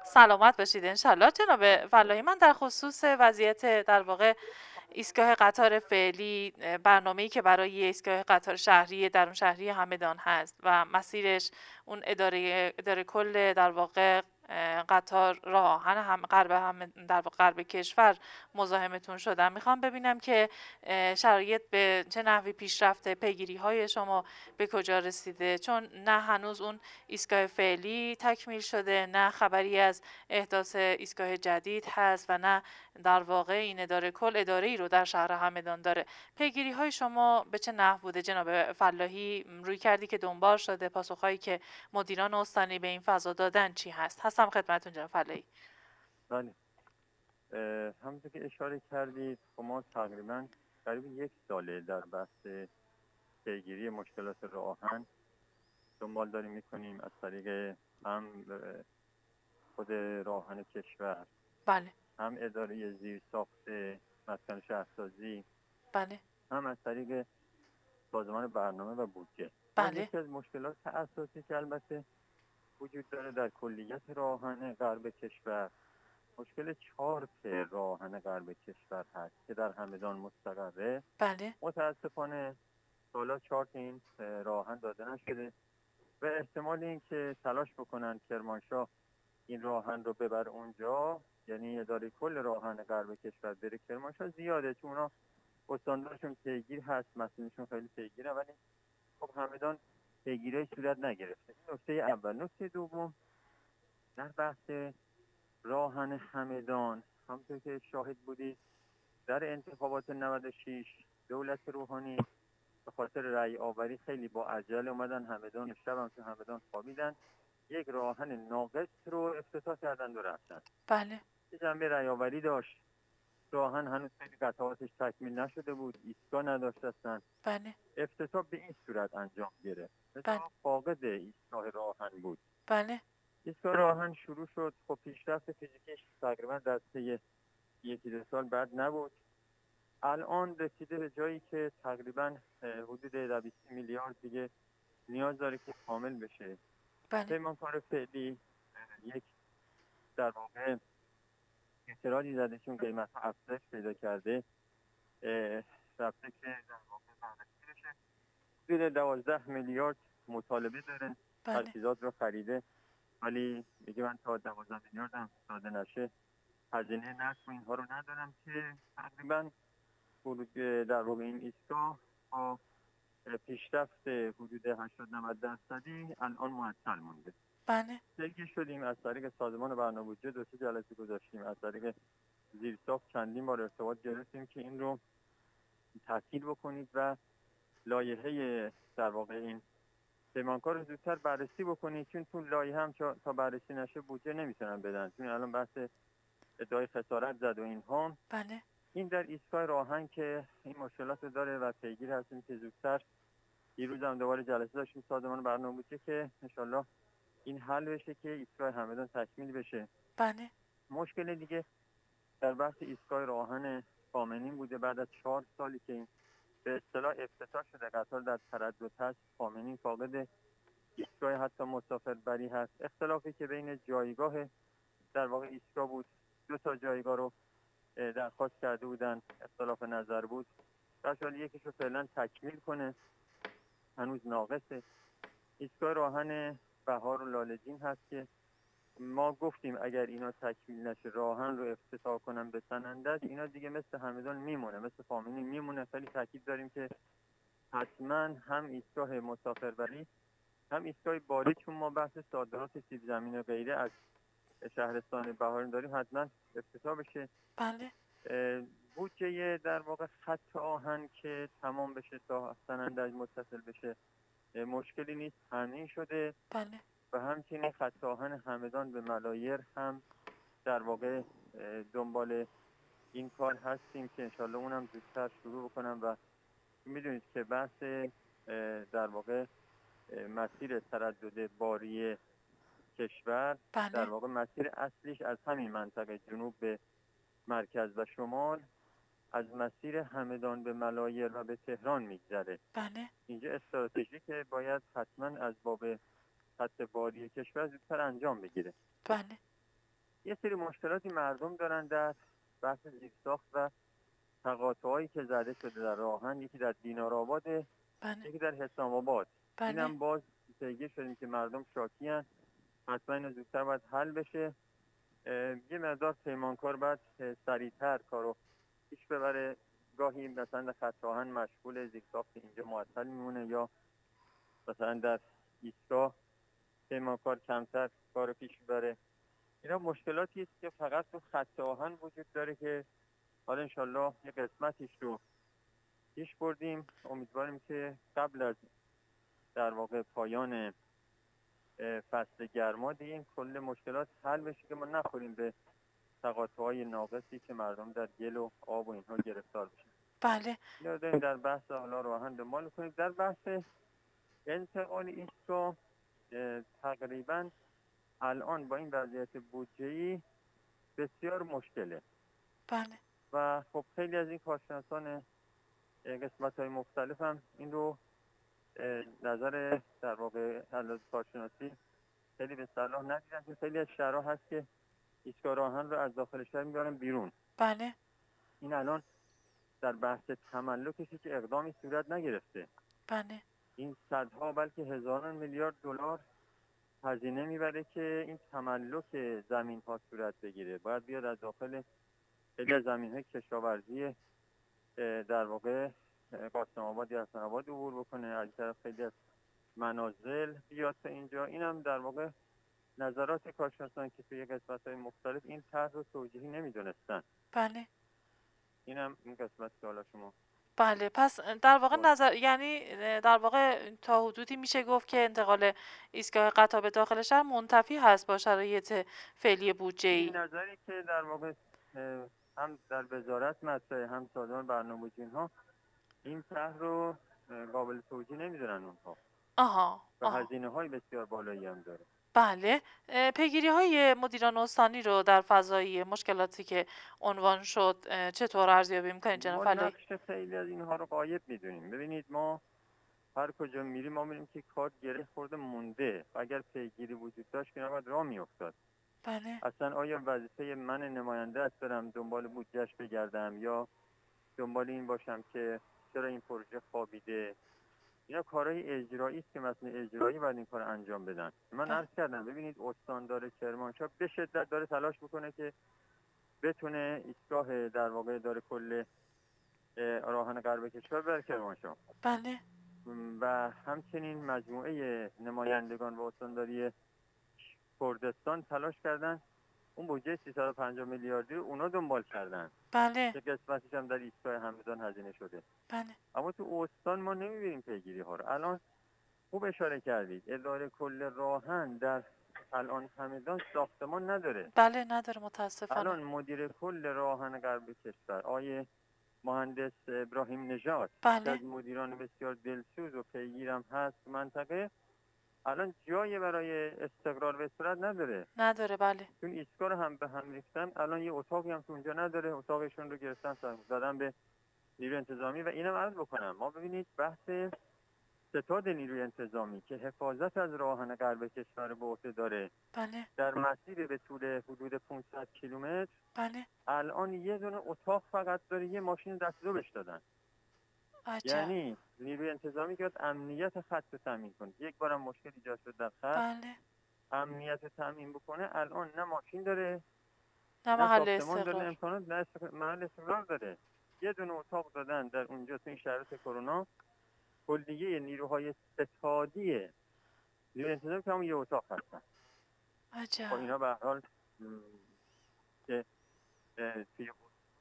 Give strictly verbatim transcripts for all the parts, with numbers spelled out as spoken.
سلامت باشید انشالله. جناب فلاحی، من در خصوص وضعیت در واقع ایستگاه قطار فعلی، برنامه‌ای که برای ایستگاه قطار شهری درون شهری همدان هست و مسیرش اون اداره اداره کل در واقع قطار راه آهن هم غرب هم در واقع غرب کشور مزاحمتون شدم. میخوام ببینم که شرایط به چه نحوی پیش رفته، پیگیری های شما به کجا رسیده، چون نه هنوز اون ایستگاه فعلی تکمیل شده، نه خبری از احداث ایستگاه جدید هست و نه در واقع این اداره کل اداره ای رو در شهر همدان داره. پیگیری های شما به چه نحو بوده جناب فلاحی؟ روی کردی که دنبال شده، پاسخهایی که مدیران استانی به این فضا دادن چی هست؟ هستم خدمتتون جناب فلاحی. بله، همونطور که اشاره کردید ما تقریبا قریب یک ساله در بحث پیگیری مشکلات راه آهن دنبال داریم میکنیم از طریق هم خود راه آهن کشور، بله، هم اداره زیرساخت مسکن شهرسازی، بله، هم از طریق سازمان برنامه و بودجه. بله، یکی از مشکلات اساسی که البته وجود داره در کلیت راه آهن غرب کشور، مشکل چارت راه آهن غرب کشور هست که در همدان مستقره. بله، متاسفانه سالا چارت این راه آهن داده نشده و احتمال این که تلاش بکنن کرمانشاه این راه آهن رو ببر اونجا، یعنی اداره کل راه آهن غرب کشور بره کرمانشاه، زیاده، چون اونا استاندارشون پیگیر هست، مسئولینشون خیلی پیگیره، ولی خب همدان پیگیری صورت نگرفته. نکته اول. نکته دوم، در بحث راه آهن همدان همونطور که شاهد بودید در انتخابات نود و شش دولت روحانی به خاطر رأی آوری خیلی با عجله اومدن همدان، شب هم تو همدان خوابیدن، یک راه آهن ناقص رو افتتاح کردن و رفتن. بله، یه جنبه رأی آوری داشت، راه آهن هنوز خیلی قطعاتش تکمیل نشده بود، ایستگاه نداشتن، بله، افتتاح به این صورت انجام گرفت. بله، مثلا فاقد ایستگاه راه آهن بود. بله، ایستگاه راه آهن شروع شد، خب پیشرفت فیزیکیش تقریبا در طی یکی دو سال بعد نبود. الان رسیده به جایی که تقریبا حدود دویست میلیارد دیگه نیاز داره که کامل بشه. بله، پیمانکار فعلی یک در واقع اعتراضی زده چون قیمت افزایش پیدا کرده، رفته که در واقع بررسی بشه. حدود دوازده میلیارد مطالبه داره، بله، تجهیزات رو خریده، ولی میگه من تا دوازده میلیارد هم داده نشه هزینه نصب اینها رو ندارم، که تقریبا در واقع این ایستگاه با پیشرفت حدود هشتاد نود درصدی الان معطل مونده. بله، درگیر شدیم از طریق سازمان برنامه بودجه، دو سه جلسه گذاشتیم، از طریق زیرساخت چندین بار ارتباط گرفتیم که این رو تحصیل بکنید و لایحه در واقع این پیمانکار رو زودتر بررسی بکنید، چون تو لایحه هم تا بررسی نشه بودجه نمیتونن بدن، چون الان بحث ادعای خسارت زد و اینها. بله، این در ایستگاه راه آهن که این مشکلات داره و پیگیر هستیم که زودتر. دیروز هم دوباره جلسه داشتیم سازمان برنامه بودجه که انشالله این حل بشه که ایستگاه همدان تکمیل بشه. بله، مشکل دیگه در بحث ایستگاه راه آهن خامنین بوده. بعد از چهار سالی که این به اصطلاح افتتاح شده، قطار در تردد هست، خامنین فاقد ایستگاه حتی مسافربری هست. اختلافی که بین جایگاه در واقع ایستگاه بود، دو تا جایگاه رو درخواست کرده بودن، اختلاف نظر بود. در حال یکیش رو فعلا تکمیل کنه، هنوز ناقصه. ایستگاه راه آهن بهار و لاله‌جین هست که ما گفتیم اگر اینا تکمیل نشه، راه آهن رو افتتاح کنن به سنندج، اینا دیگه مثل همدان میمونه، مثل خامنین میمونه. خیلی تاکید داریم که حتما هم ایستگاه مسافربری هم ایستگاه باری، چون ما بحث صادرات سیب زمین و غیره از شهرستان بهار داریم، حتما افتتاح بشه. بله، بودجه در واقع خط آهن که تمام بشه تا سنندج متصل بشه مشکلی نیست، تامین شده. بله، و همچنین خط آهن همدان به ملایر هم در واقع دنبال این کار هستیم که انشالله اونم زودتر شروع بکنم. و میدونید که بحث در واقع مسیر تردد باری کشور، بله، در واقع مسیر اصلیش از همین منطقه جنوب به مرکز و شمال، از مسیر همدان به ملایر و به تهران میگذره. بله، اینجا استراتژی که باید حتما از باب خط باری کشور زودتر انجام بگیره. بله. یه سری مشکلاتی مردم دارن در بحث زیرساخت و تقاطعایی که زده شده در راهن. یکی در دینارآباد، بله یکی در حسام آباد. بله اینم باز پیگیر شدیم که مردم شاکی هستند، حتما اینو زودتر باید حل بشه. یه مقدار پیمانکار باید سریعتر کارو پیش ببره. گاهی مثلا در خط راهن مشغول زیرساخت اینجا معطل میمونه، یا مثلا در ایستگاه پیمانکار کمتر کارو پیش ببره. اینا مشکلاتی است که فقط تو خط آهن وجود داره که حالا انشالله یه قسمتیش رو پیش بردیم. امیدواریم که قبل از در واقع پایان فصل گرما دیگه این کل مشکلات حل بشه که ما نخوریم به تقاطع‌های ناقصی که مردم در گل و آب و اینها گرفتار بشن. بله اینا داریم در بحث حالا راهن دنبال کنیم. در بحث انتقال ایستگاه تقریبا الان با این وضعیت بودجه‌ای بسیار مشکله. بله و خب خیلی از این کارشناسان قسمت‌های مختلف هم این رو نظر در واقع حل کارشناسی خیلی به صلاح ندیدن که خیلی از شهرها هست که ایستگاه راهن رو از داخل شهر می‌برن بیرون. بله این الان در بحث تملکش که اقدامی صورت نگرفته. بله این صدها بلکه هزاران میلیارد دلار هزینه میبره که این تملک زمین ها صورت بگیره. باید بیاد از داخل خیلی از زمین های کشاورزی در واقع قاسم آباد یا حسن آباد عبور بکنه، از طرف خیلی از منازل بیاد تا اینجا. این هم در واقع نظرات کارشناسان که توی قسمت های مختلف این طرح رو توجیهی نمیدونستن. بله این هم این قسمت که حالا شما بله پس در واقع نظر یعنی در واقع تا حدودی میشه گفت که انتقال ایستگاه قطار به داخل شهر منتفی هست با شرایط فعلی بودجه‌ای. این نظری که در واقع هم در وزارت مطرحه هم سازمان برنامه‌ریزی اینها این طرح رو قابل توجیه نمیدونن اونها. آها و هزینه‌های بسیار بالایی هم داره. بله پیگیری های مدیران استانی رو در فضای مشکلاتی که عنوان شد چطور ارزیابی می‌کنید جناب فلاحی؟ ما نقش خیلی از اینها رو غایب می‌دونیم. ببینید ما هر کجا میریم ما می‌بینیم که کار گره خورده مونده. اگر پیگیری وجود داشت که نباید راه می‌افتاد. بله اصلا آیا وظیفه من نماینده است برم دنبال بودجهش بگردم یا دنبال این باشم که چرا این پروژه خوابیده؟ اینا کارهای اجرایی است که مسئول اجرایی باید این کار انجام بدن. من عرض کردم ببینید استاندار کرمانشاه به شدت داره تلاش میکنه که بتونه ایستگاه در واقع داره کل راهن غرب کشور بر کرمانشاه. بله و همچنین مجموعه نمایندگان و استانداری کردستان تلاش کردن اون بودجه سیصد و پنجاه میلیاردی رو اونا دنبال کردن. بله که قسمتش هم در ایستگاه همدان هزینه شده. بله اما تو استان ما نمیبینیم پیگیری ها رو. الان خوب اشاره کردید اداره کل راهن در الان همدان ساختمان نداره. بله نداره متاسفانه. الان مدیر کل راهن غرب کشور آیه مهندس ابراهیم نژاد بله. از مدیران بسیار دلسوز و پیگیرم هست منطقه الان جایی برای استقرار به صورت نداره. نداره بله. چون ایستگاه رو هم به هم ریختن الان یه اتاقی هم تو اونجا نداره. اتاقشون رو گرفتن دادن به نیروی انتظامی. و اینم عرض بکنم ما ببینید بحث ستاد نیروی انتظامی که حفاظت از راهن غرب کشور به عهده داره بله. در مسیر به طول حدود پانصد کیلومتر بله. الان یه دونه اتاق فقط داره، یه ماشین دست دو بهش دادن. عجب. یعنی نیروی انتظامی که امنیت خط رو تامین کنه. یک بارم مشکل ایجاد شد در خط بله. امنیت تامین بکنه الان نه ماشین داره نه نه محل ساختمان داره، استقرار. امکانات نه محل استقرار داره. یه دونه اتاق دادن در اونجا تو این شرایط کرونا. کلیه نیروهای ستادی نیروی انتظامی که همون یه اتاق هستن. عجب. خب اینا به هر حال که توی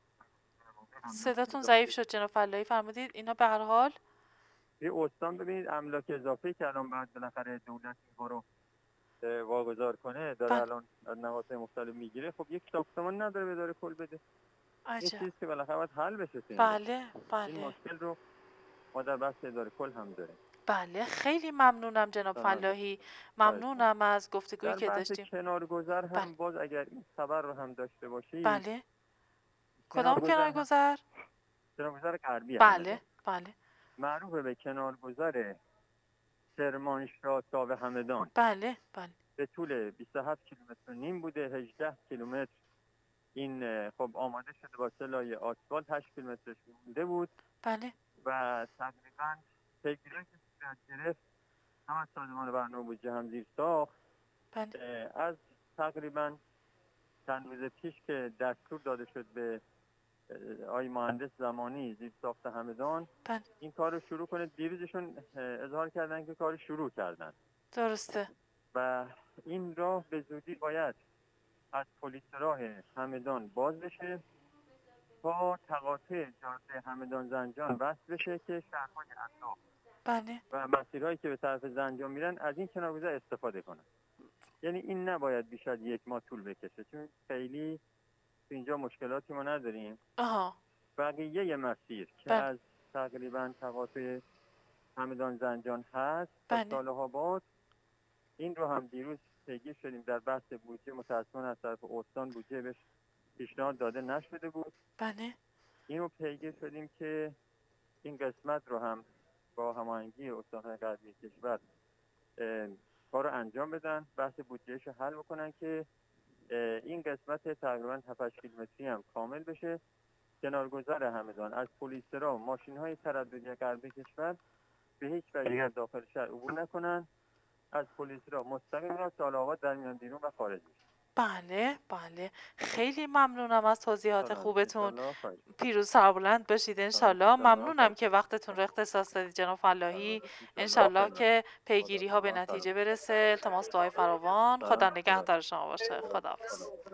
صداتون ضعیف شد جناب فلاحی فرمودید اینا به هر حال توی استان ببینید املاک اضافی که الان بعد بالاخره دولت اینها رو واگذار کنه داره بله. الان از نهادهای مختلف میگیره. خب یک ساختمان نداره به داره کل بده. این عجب. چیزی که بالاخره باید حل بشه. بله بله. این مشکل رو ما در بحث اداره کل هم داره. بله خیلی ممنونم جناب فلاحی. ممنونم از گفتگویی که داشتیم. در بحث کنارگذر هم بله. باز اگر این خبر رو هم داشته باشید. بله. کدام کنارگذر؟ کنارگذر غربی. بله بله. معروف به کنارگذر کرمانشاه تا به همدان. بله بله. به طول بیست و هفت کیلومتر و نیم بوده. هجده کیلومتر این خب آماده شده با سه لایه آسفالت، هشت کیلومترش مونده بود بله و تقریبا پیگیری که صورت گرفت هم از سازمان برنامه بودجه هم زیر ساخت بله از تقریبا چند روز پیش که دستور داده شد به آقای مهندس زمانی زیر ساخت همدان بله این کار رو شروع کنه. دیروزشون اظهار کردن که کار شروع کردن. درسته. و این راه به زودی باید از پلیس راه همدان باز بشه تا تقاطع جاده همدان زنجان وصل بشه که شهرهای اطراف بله و مسیرهایی که به طرف زنجان میرن از این کنارگذار استفاده کنن. یعنی این نباید بیش از یک ماه طول بکشه، چون خیلی اینجا مشکلاتی ما نداریم. آها بقیه مسیر که بله از تقریبا تقاطع همدان زنجان هست تا بله صالح آباد، این رو هم دیروز پیگیر شدیم در بحث بودجه. متاسفانه از طرف استان بودجه بهش پیشنهاد داده نشده بود. بله این رو پیگیر شدیم که این قسمت رو هم با هماهنگی استان‌های غربی کشور کار رو انجام بدن، بحث بودجهش رو حل بکنن که این قسمت تقریبا هفت هشت کیلومتری هم کامل بشه. کنارگذر همدان از پلیسرا ماشین‌های ترددی غربی کشور به هیچ وجه دیگر داخل شهر عبور نکنن. از پلیسرا مستقیم را صالح آباد در میان بیرون و خارج میشه. بله بله خیلی ممنونم از توضیحات خوبتون. انشالله پیروز سربلند باشید انشالله. ممنونم که وقتتون رو اختصاص دادید جناب فلاحی. انشالله که پیگیری ها به نتیجه برسه. التماس دعای فراوان. خدا نگهدار شما باشه. خداحافظ.